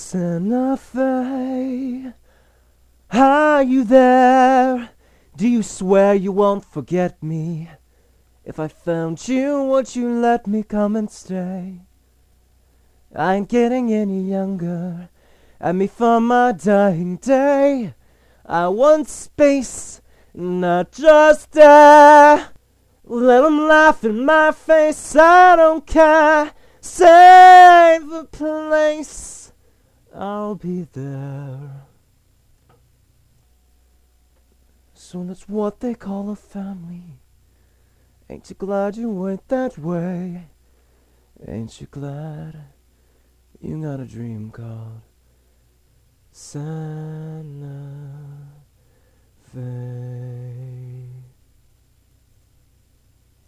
Santa Fe, are you there? Do you swear you won't forget me? If I found you, would you let me come and stay? I ain't getting any younger, and me for my dying day, I want space, not just air. Let 'em laugh in my face, I don't care. Save the place, I'll be there. So that's what they call a family. Ain't you glad you went that way? Ain't you glad you got a dream called Santa Fe?